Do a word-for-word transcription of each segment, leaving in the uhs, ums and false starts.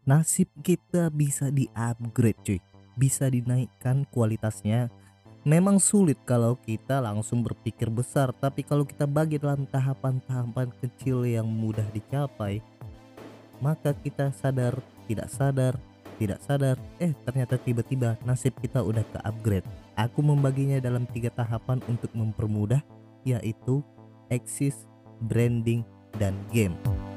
nasib kita bisa di-upgrade cuy, bisa dinaikkan kualitasnya. Memang sulit kalau kita langsung berpikir besar, tapi kalau kita bagi dalam tahapan-tahapan kecil yang mudah dicapai, maka kita sadar, tidak sadar, tidak sadar, eh ternyata tiba-tiba nasib kita udah ke-upgrade. Aku membaginya dalam tiga tahapan untuk mempermudah, yaitu eksis, branding, dan game.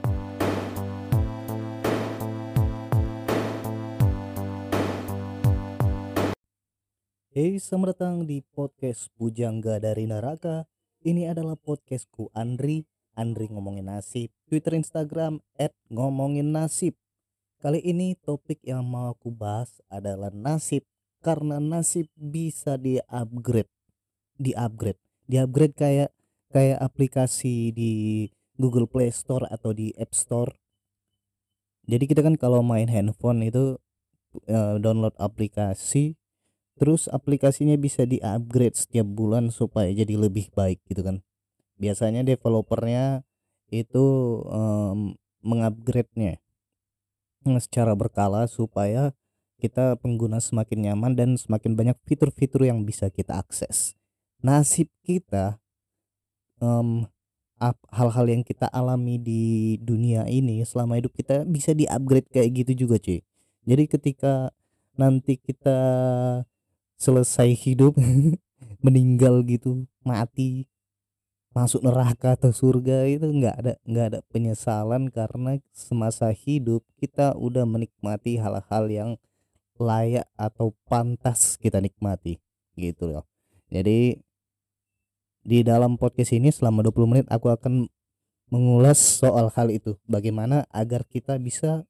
Hey, selamat datang di podcast Pujangga dari Neraka. Ini adalah podcastku Andri. Andri ngomongin nasib. Twitter, Instagram et ngomongin nasib. Kali ini topik yang mau aku bahas adalah nasib. Karena nasib bisa di-upgrade. Di-upgrade. Di-upgrade kayak kayak aplikasi di Google Play Store atau di App Store. Jadi kita kan kalau main handphone itu eh, download aplikasi, terus aplikasinya bisa di-upgrade setiap bulan supaya jadi lebih baik gitu kan. Biasanya developernya itu um, mengupgrade-nya secara berkala supaya kita pengguna semakin nyaman dan semakin banyak fitur-fitur yang bisa kita akses. Nasib kita, um, ap- hal-hal yang kita alami di dunia ini selama hidup kita bisa di-upgrade kayak gitu juga cuy. Jadi ketika nanti kita selesai hidup meninggal gitu, mati, masuk neraka atau surga, itu nggak ada nggak ada penyesalan karena semasa hidup kita udah menikmati hal-hal yang layak atau pantas kita nikmati gitu loh. Jadi di dalam podcast ini selama dua puluh menit aku akan mengulas soal hal itu, bagaimana agar kita bisa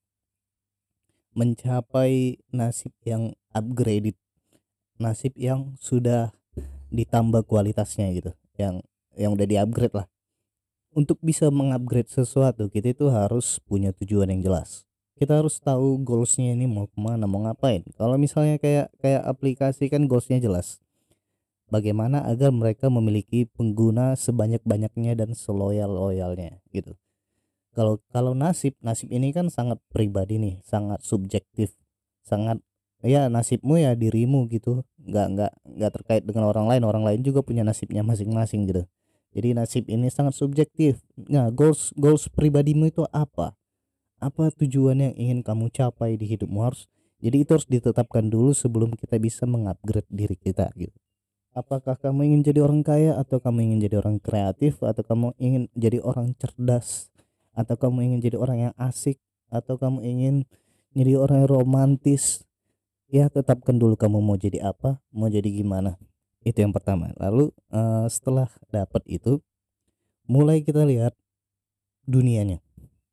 mencapai nasib yang upgraded, nasib yang sudah ditambah kualitasnya gitu, yang yang udah di-upgrade lah. Untuk bisa mengupgrade sesuatu kita itu harus punya tujuan yang jelas. Kita harus tahu goalsnya ini mau kemana, mau ngapain. Kalau misalnya kayak kayak aplikasi kan goalsnya jelas. Bagaimana agar mereka memiliki pengguna sebanyak-banyaknya dan seloyal-loyalnya gitu. Kalau kalau nasib, nasib ini kan sangat pribadi nih, sangat subjektif, sangat ya nasibmu ya dirimu gitu, nggak nggak nggak terkait dengan orang lain. Orang lain juga punya nasibnya masing-masing gitu. Jadi nasib ini sangat subjektif. Nah, goals goals pribadimu itu apa? Apa tujuan yang ingin kamu capai di hidupmu? Harus jadi itu harus ditetapkan dulu sebelum kita bisa mengupgrade diri kita gitu. Apakah kamu ingin jadi orang kaya, atau kamu ingin jadi orang kreatif, atau kamu ingin jadi orang cerdas, atau kamu ingin jadi orang yang asik, atau kamu ingin jadi orang yang romantis? Ya, tetapkan dulu kamu mau jadi apa, mau jadi gimana. Itu yang pertama. Lalu eh, setelah dapat itu, mulai kita lihat dunianya.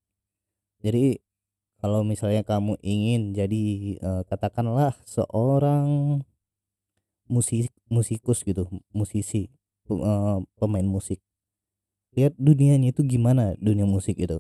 Jadi kalau misalnya kamu ingin jadi eh, katakanlah seorang musik musikus gitu, musisi, pu- eh, pemain musik. Lihat dunianya itu gimana, dunia musik itu.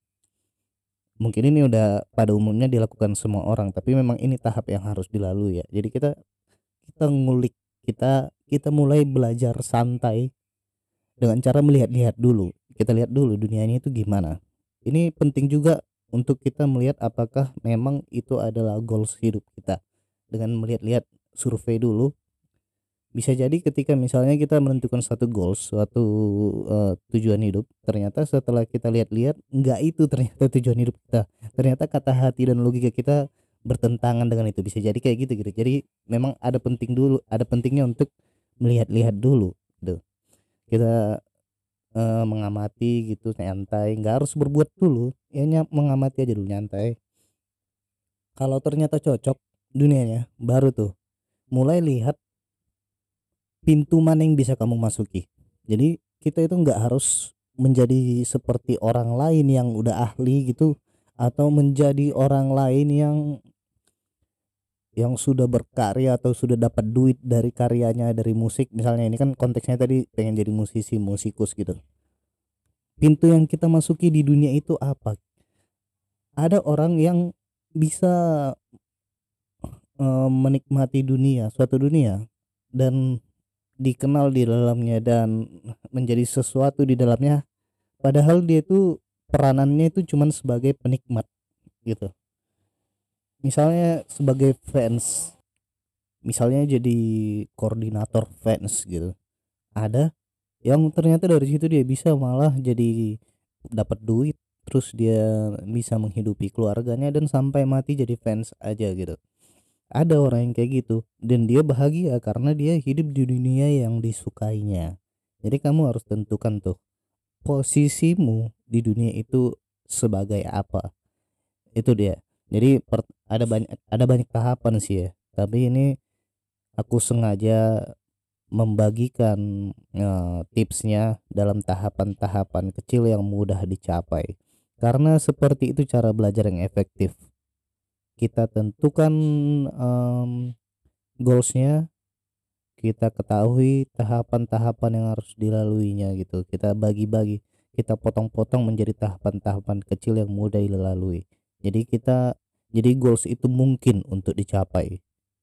Mungkin ini udah pada umumnya dilakukan semua orang, tapi memang ini tahap yang harus dilalui ya. Jadi kita kita ngulik, kita kita mulai belajar santai dengan cara melihat-lihat dulu. Kita lihat dulu dunianya itu gimana. Ini penting juga untuk kita melihat apakah memang itu adalah goals hidup kita. Dengan melihat-lihat survei dulu, bisa jadi ketika misalnya kita menentukan satu goals, suatu eh, tujuan hidup, ternyata setelah kita lihat-lihat enggak itu ternyata tujuan hidup kita. Ternyata kata hati dan logika kita bertentangan dengan itu. Bisa jadi kayak gitu gitu. Jadi memang ada penting dulu, ada pentingnya untuk melihat-lihat dulu gitu. Kita eh, mengamati gitu nyantai, nggak harus berbuat dulu, ya ny- mengamati aja dulu nyantai. Kalau ternyata cocok dunianya, baru tuh mulai lihat pintu mana yang bisa kamu masuki. Jadi kita itu nggak harus menjadi seperti orang lain yang udah ahli gitu, atau menjadi orang lain yang yang sudah berkarya atau sudah dapat duit dari karyanya, dari musik misalnya. Ini kan konteksnya tadi pengen jadi musisi, musikus gitu. Pintu yang kita masuki di dunia itu apa? Ada orang yang bisa eh, menikmati dunia, suatu dunia, dan dikenal di dalamnya dan menjadi sesuatu di dalamnya, padahal dia itu peranannya itu cuman sebagai penikmat gitu. misalnya sebagai fans, misalnya jadi koordinator fans gitu, ada yang ternyata dari situ dia bisa malah jadi dapat duit, terus dia bisa menghidupi keluarganya dan sampai mati jadi fans aja gitu. Ada orang yang kayak gitu dan dia bahagia karena dia hidup di dunia yang disukainya. Jadi kamu harus tentukan tuh posisimu di dunia itu sebagai apa. Itu dia. Jadi per- ada banyak ada banyak tahapan sih ya. Tapi ini aku sengaja membagikan eh, tipsnya dalam tahapan-tahapan kecil yang mudah dicapai. Karena seperti itu cara belajar yang efektif. Kita tentukan em, goalsnya, kita ketahui tahapan-tahapan yang harus dilaluinya gitu. Kita bagi-bagi, kita potong-potong menjadi tahapan-tahapan kecil yang mudah dilalui. Jadi kita jadi goals itu mungkin untuk dicapai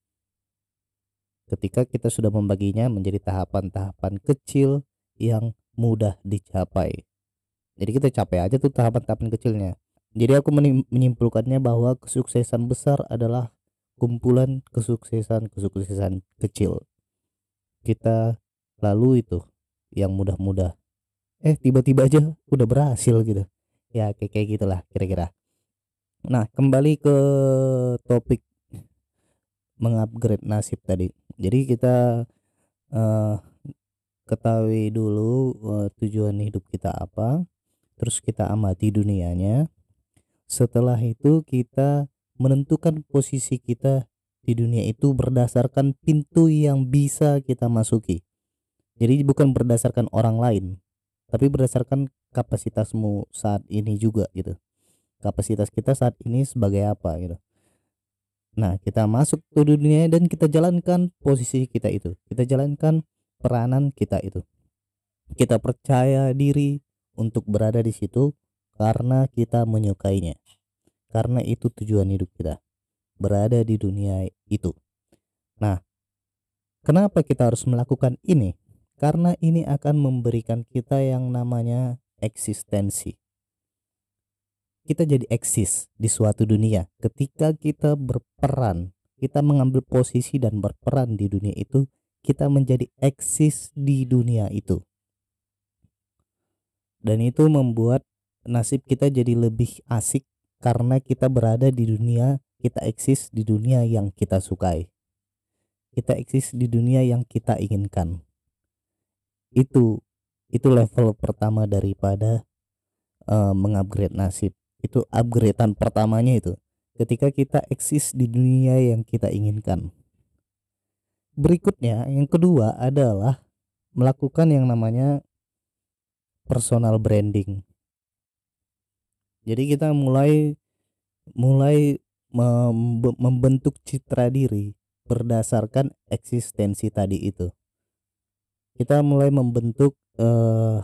ketika kita sudah membaginya menjadi tahapan-tahapan kecil yang mudah dicapai. Jadi kita capai aja tuh tahapan-tahapan kecilnya. Jadi aku menim- menyimpulkannya bahwa kesuksesan besar adalah kumpulan kesuksesan-kesuksesan kecil. Kita lalu itu yang mudah-mudah. Eh tiba-tiba aja udah berhasil gitu. Ya kayak kayak gitulah kira-kira. Nah, kembali ke topik mengupgrade nasib tadi. Jadi kita eh ketahui dulu eh, tujuan hidup kita apa, terus kita amati dunianya. Setelah itu kita menentukan posisi kita di dunia itu berdasarkan pintu yang bisa kita masuki. Jadi bukan berdasarkan orang lain, tapi berdasarkan kapasitasmu saat ini juga gitu. Kapasitas kita saat ini sebagai apa gitu. Nah, kita masuk ke dunia dan kita jalankan posisi kita itu. Kita jalankan peranan kita itu. Kita percaya diri untuk berada di situ karena kita menyukainya. Karena itu tujuan hidup kita, berada di dunia itu. Nah, kenapa kita harus melakukan ini? Karena ini akan memberikan kita yang namanya eksistensi. Kita jadi eksis di suatu dunia. Ketika kita berperan, kita mengambil posisi dan berperan di dunia itu, kita menjadi eksis di dunia itu. Dan itu membuat nasib kita jadi lebih asik karena kita berada di dunia, kita eksis di dunia yang kita sukai. Kita eksis di dunia yang kita inginkan. Itu itu level pertama daripada uh, mengupgrade nasib. Itu upgradean pertamanya itu. Ketika kita eksis di dunia yang kita inginkan. Berikutnya, yang kedua adalah melakukan yang namanya personal branding. Jadi kita mulai mulai mem- membentuk citra diri berdasarkan eksistensi tadi itu. Kita mulai membentuk eh,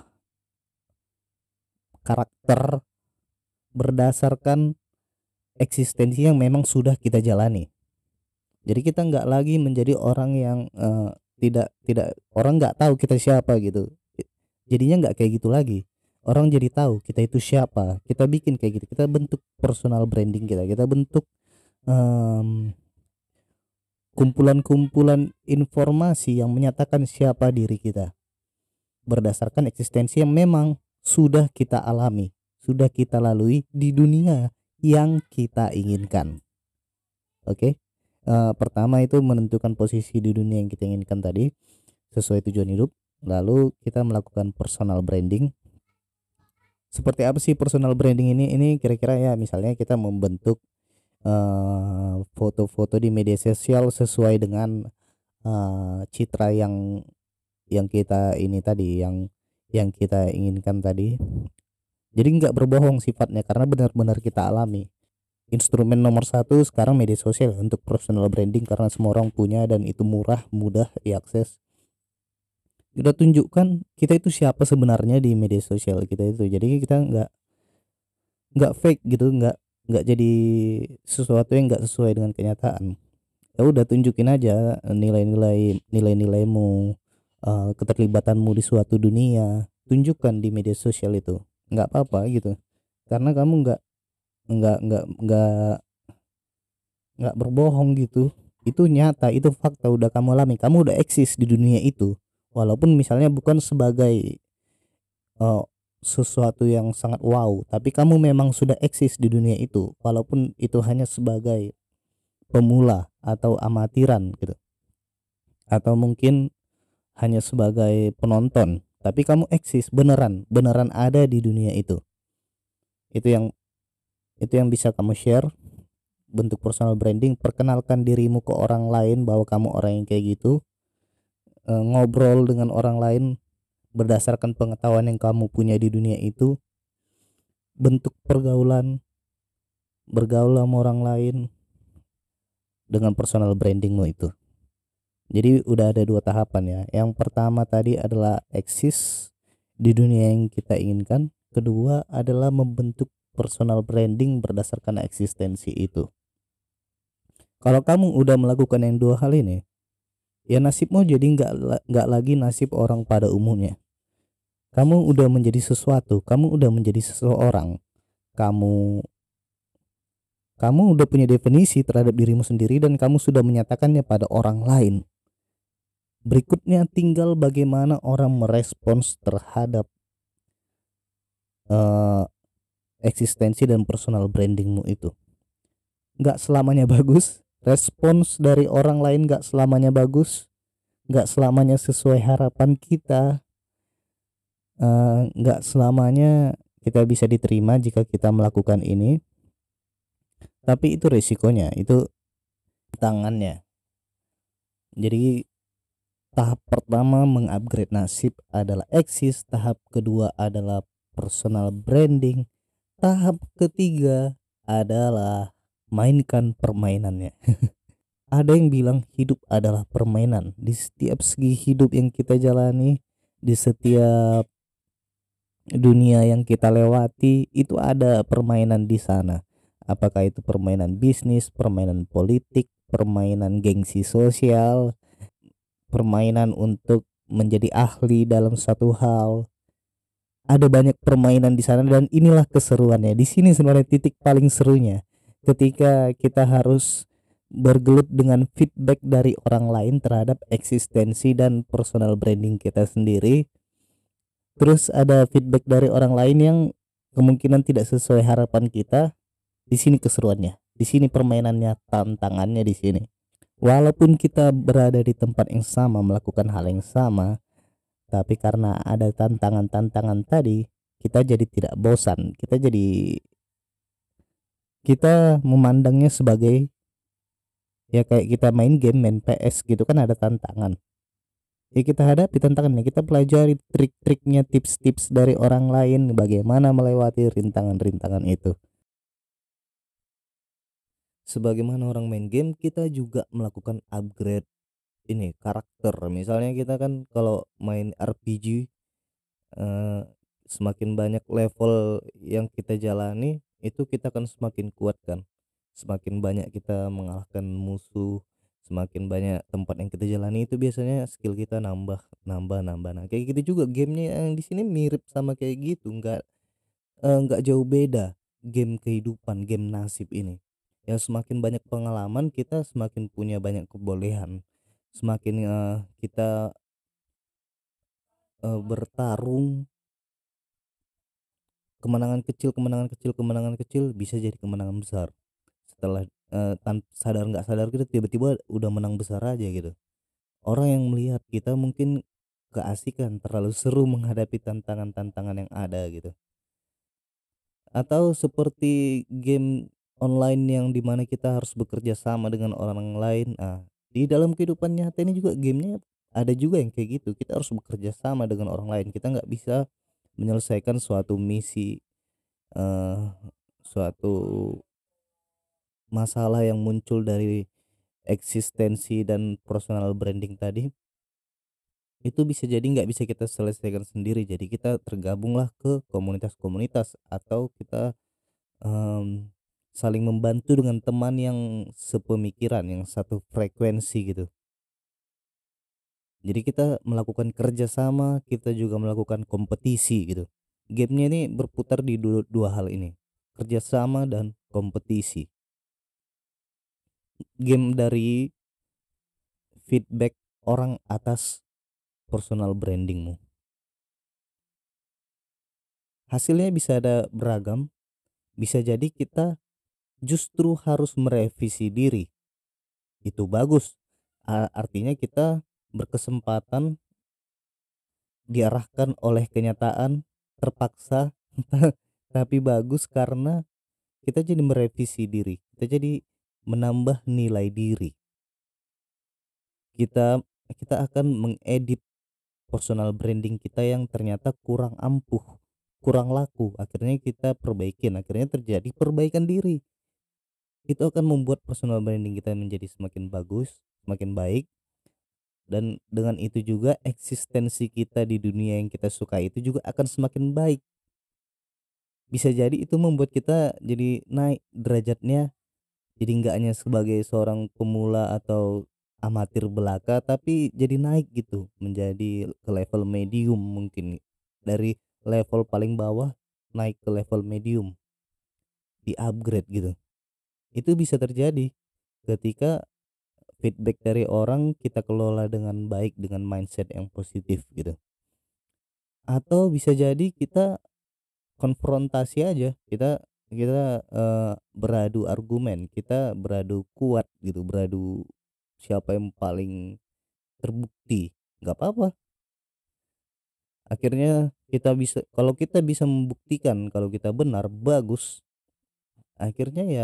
karakter berdasarkan eksistensi yang memang sudah kita jalani. Jadi kita nggak lagi menjadi orang yang eh, tidak tidak orang nggak tahu kita siapa gitu. Jadinya nggak kayak gitu lagi. Orang jadi tahu kita itu siapa. Kita bikin kayak gitu. Kita bentuk personal branding kita. Kita bentuk em, kumpulan-kumpulan informasi yang menyatakan siapa diri kita berdasarkan eksistensi yang memang sudah kita alami, sudah kita lalui di dunia yang kita inginkan. Oke. Eh, pertama itu menentukan posisi di dunia yang kita inginkan tadi sesuai tujuan hidup. Lalu kita melakukan personal branding. Seperti apa sih personal branding ini? Ini kira-kira ya misalnya kita membentuk eh, foto-foto di media sosial sesuai dengan eh, citra yang yang kita ini tadi, yang yang kita inginkan tadi. Jadi nggak berbohong sifatnya karena benar-benar kita alami. Instrumen nomor satu sekarang media sosial untuk personal branding karena semua orang punya dan itu murah, mudah diakses. Kita tunjukkan kita itu siapa sebenarnya di media sosial kita itu. Jadi kita nggak nggak fake gitu, nggak nggak jadi sesuatu yang nggak sesuai dengan kenyataan. Ya udah tunjukin aja nilai-nilai nilai-nilaimu, eh, keterlibatanmu di suatu dunia, tunjukkan di media sosial itu, nggak apa-apa gitu, karena kamu nggak nggak nggak nggak nggak berbohong gitu. Itu nyata, itu fakta, udah kamu alami, kamu udah eksis di dunia itu. Walaupun misalnya bukan sebagai eh, sesuatu yang sangat wow, tapi kamu memang sudah eksis di dunia itu, walaupun itu hanya sebagai pemula atau amatiran gitu, atau mungkin hanya sebagai penonton, tapi kamu eksis beneran, beneran ada di dunia itu. Itu yang itu yang bisa kamu share. Bentuk personal branding, perkenalkan dirimu ke orang lain bahwa kamu orang yang kayak gitu. E, ngobrol dengan orang lain berdasarkan pengetahuan yang kamu punya di dunia itu. Bentuk pergaulan, bergaul sama orang lain dengan personal brandingmu itu. Jadi udah ada dua tahapan ya. Yang pertama tadi adalah eksis di dunia yang kita inginkan. Kedua adalah membentuk personal branding berdasarkan eksistensi itu. Kalau kamu udah melakukan yang dua hal ini, ya nasibmu jadi nggak nggak lagi nasib orang pada umumnya. Kamu udah menjadi sesuatu, kamu udah menjadi seseorang, kamu kamu udah punya definisi terhadap dirimu sendiri dan kamu sudah menyatakannya pada orang lain. Berikutnya tinggal bagaimana orang merespons terhadap uh, eksistensi dan personal brandingmu itu. Nggak selamanya bagus, respons dari orang lain nggak selamanya bagus, nggak selamanya sesuai harapan kita, eh, nggak selamanya kita bisa diterima jika kita melakukan ini. Tapi itu resikonya, itu tangannya. Jadi tahap pertama mengupgrade nasib adalah eksis, tahap kedua adalah personal branding, tahap ketiga adalah mainkan permainannya. Ada yang bilang hidup adalah permainan. Di setiap segi hidup yang kita jalani, di setiap dunia yang kita lewati, itu ada permainan di sana. Apakah itu permainan bisnis, permainan politik, permainan gengsi sosial, permainan untuk menjadi ahli dalam satu hal. Ada banyak permainan di sana dan inilah keseruannya. Di sini sebenarnya titik paling serunya. Ketika kita harus bergelut dengan feedback dari orang lain terhadap eksistensi dan personal branding kita sendiri. Terus ada feedback dari orang lain yang kemungkinan tidak sesuai harapan kita. Di sini keseruannya. Di sini permainannya, tantangannya di sini. Walaupun kita berada di tempat yang sama, melakukan hal yang sama, tapi karena ada tantangan-tantangan tadi, kita jadi tidak bosan. Kita jadi kita memandangnya sebagai ya kayak kita main game, main P S gitu kan, ada tantangan. Ya kita hadapi tantangannya, kita pelajari trik-triknya, tips-tips dari orang lain bagaimana melewati rintangan-rintangan itu. Sebagaimana orang main game, kita juga melakukan upgrade ini karakter. Misalnya kita kan kalau main R P G, eh, semakin banyak level yang kita jalani, itu kita akan semakin kuat kan. Semakin banyak kita mengalahkan musuh, semakin banyak tempat yang kita jalani, itu biasanya skill kita nambah nambah nambah. Nah kayak gitu juga gamenya yang di sini mirip sama kayak gitu, nggak eh, nggak jauh beda. Game kehidupan, game nasib ini, yang semakin banyak pengalaman kita semakin punya banyak kebolehan, semakin eh, kita eh, bertarung, kemenangan kecil kemenangan kecil kemenangan kecil bisa jadi kemenangan besar. Setelah eh, tan sadar nggak sadar kita tiba-tiba udah menang besar aja gitu. Orang yang melihat kita mungkin keasikan, terlalu seru menghadapi tantangan-tantangan yang ada gitu. Atau seperti game online yang dimana kita harus bekerja sama dengan orang lain. Ah, di dalam kehidupan nyata ini juga gamenya ada juga yang kayak gitu. Kita harus bekerja sama dengan orang lain. Kita nggak bisa menyelesaikan suatu misi, eh, suatu masalah yang muncul dari eksistensi dan personal branding tadi, itu bisa jadi nggak bisa kita selesaikan sendiri. Jadi kita tergabunglah ke komunitas-komunitas atau kita em, saling membantu dengan teman yang sepemikiran, yang satu frekuensi gitu. Jadi kita melakukan kerjasama, kita juga melakukan kompetisi gitu. Gamenya ini berputar di dua, dua hal ini, kerjasama dan kompetisi. game dari feedback orang atas personal brandingmu. Hasilnya bisa ada beragam, bisa jadi kita justru harus merevisi diri. Itu bagus. A- artinya kita berkesempatan diarahkan oleh kenyataan terpaksa tapi bagus karena kita jadi merevisi diri. Kita jadi menambah nilai diri. Kita kita akan mengedit personal branding kita yang ternyata kurang ampuh, kurang laku. Akhirnya kita perbaikin, akhirnya terjadi perbaikan diri. Itu akan membuat personal branding kita menjadi semakin bagus, semakin baik, dan dengan itu juga eksistensi kita di dunia yang kita suka itu juga akan semakin baik. Bisa jadi itu membuat kita jadi naik derajatnya, jadi nggak hanya sebagai seorang pemula atau amatir belaka, tapi jadi naik gitu menjadi ke level medium mungkin, dari level paling bawah naik ke level medium, di upgrade gitu. Itu bisa terjadi ketika feedback dari orang kita kelola dengan baik, dengan mindset yang positif gitu. Atau bisa jadi kita konfrontasi aja, kita kita eh, beradu argumen, kita beradu kuat gitu, beradu siapa yang paling terbukti. Nggak apa-apa, akhirnya kita bisa, kalau kita bisa membuktikan kalau kita benar, bagus. Akhirnya ya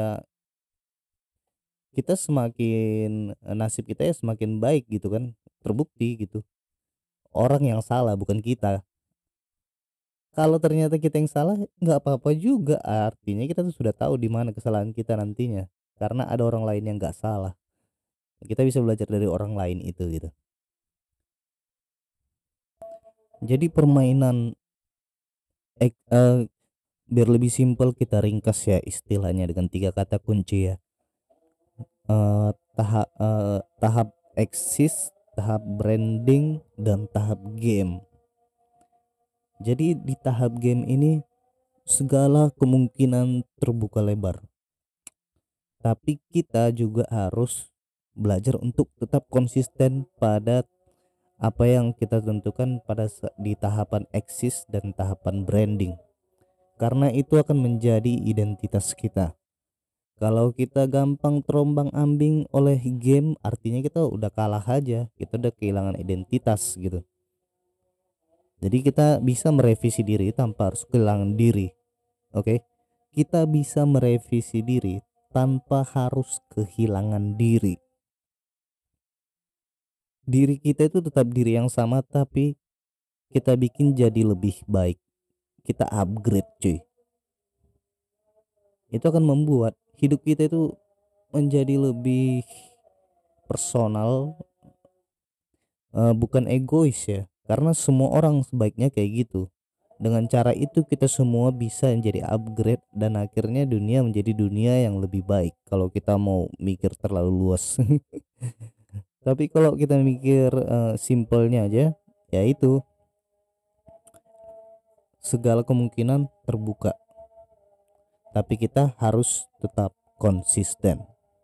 kita semakin eh, nasib kita ya semakin baik gitu kan, terbukti gitu orang yang salah bukan kita. Kalau ternyata kita yang salah, nggak apa-apa juga, artinya kita tuh sudah tahu di mana kesalahan kita nantinya, karena ada orang lain yang nggak salah. Kita bisa belajar dari orang lain itu gitu. Jadi permainan ek eee, biar lebih simpel kita ringkas ya istilahnya dengan tiga kata kunci ya, eee, taha eee, tahap eksis, tahap branding, dan tahap game. Jadi di tahap game ini segala kemungkinan terbuka lebar. Tapi kita juga harus belajar untuk tetap konsisten pada apa yang kita tentukan pada sa- di tahapan eksis dan tahapan branding, karena itu akan menjadi identitas kita. Kalau kita gampang terombang ambing oleh game, artinya kita udah kalah aja, kita udah kehilangan identitas gitu. Jadi kita bisa merevisi diri tanpa harus kehilangan diri. Oke, kita bisa merevisi diri tanpa harus kehilangan diri. Diri kita itu tetap diri yang sama, tapi kita bikin jadi lebih baik, kita upgrade cuy. Itu akan membuat hidup kita itu menjadi lebih personal, eh, bukan egois ya, karena semua orang sebaiknya kayak gitu. Dengan cara itu kita semua bisa menjadi upgrade dan akhirnya dunia menjadi dunia yang lebih baik kalau kita mau mikir terlalu luas. Tapi kalau kita mikir eh, simpelnya aja, ya itu, segala kemungkinan terbuka, tapi kita harus tetap konsisten.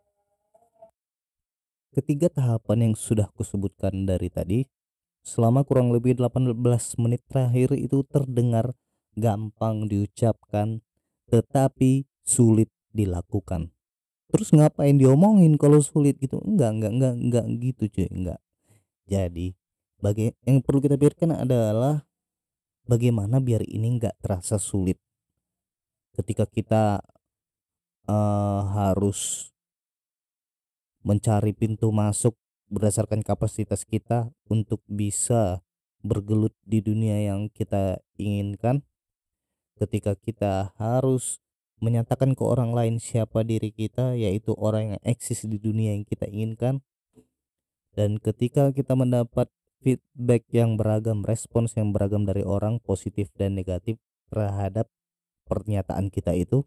Ketiga tahapan yang sudah kusebutkan dari tadi, selama kurang lebih delapan belas menit terakhir itu terdengar gampang diucapkan, tetapi sulit dilakukan. Terus ngapain diomongin kalau sulit gitu? Enggak, enggak, enggak, enggak gitu cuy, enggak. Jadi, bagi yang perlu kita pikirkan adalah bagaimana biar ini enggak terasa sulit ketika kita eh, harus mencari pintu masuk berdasarkan kapasitas kita untuk bisa bergelut di dunia yang kita inginkan. Ketika kita harus menyatakan ke orang lain siapa diri kita, yaitu orang yang eksis di dunia yang kita inginkan. Dan ketika kita mendapat feedback yang beragam, respons yang beragam dari orang positif dan negatif terhadap pernyataan kita itu,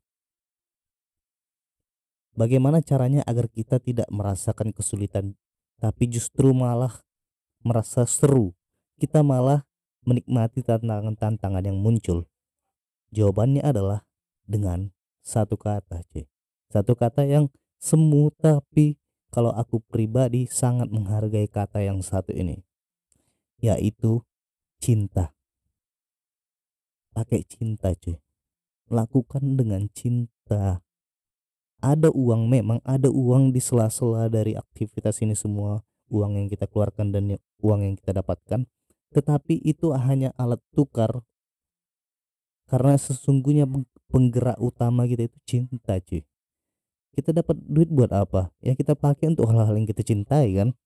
bagaimana caranya agar kita tidak merasakan kesulitan, tapi justru malah merasa seru. Kita malah menikmati tantangan-tantangan yang muncul. Jawabannya adalah dengan satu kata, cuy. Satu kata yang semu tapi kalau aku pribadi sangat menghargai kata yang satu ini, yaitu cinta. Pakai cinta cuy, lakukan dengan cinta. Ada uang, memang ada uang di sela-sela dari aktivitas ini semua, uang yang kita keluarkan dan uang yang kita dapatkan, tetapi itu hanya alat tukar, karena sesungguhnya penggerak utama kita itu cinta cuy. Kita dapat duit buat apa? Ya kita pakai untuk hal-hal yang kita cintai kan.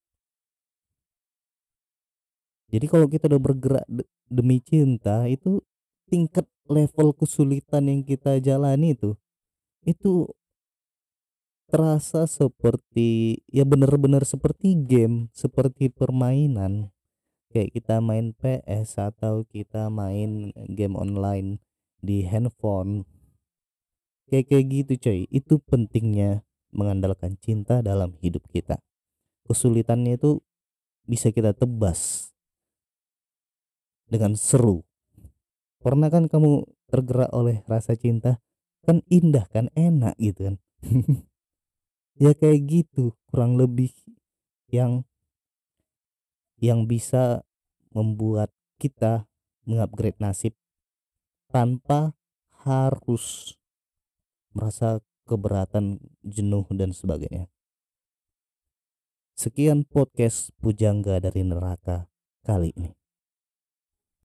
Jadi kalau kita udah bergerak de- demi cinta, itu tingkat level kesulitan yang kita jalani itu itu terasa seperti, ya bener-bener seperti game, seperti permainan. Kayak kita main P S atau kita main game online di handphone. Kayak kayak gitu coy. Itu pentingnya mengandalkan cinta dalam hidup kita. Kesulitannya itu bisa kita tebas dengan seru. Pernah kan kamu tergerak oleh rasa cinta? Kan indah kan, enak gitu kan. Ya kayak gitu kurang lebih yang yang bisa membuat kita mengupgrade nasib tanpa harus merasa keberatan, jenuh dan sebagainya. Sekian podcast Pujangga dari Neraka kali ini.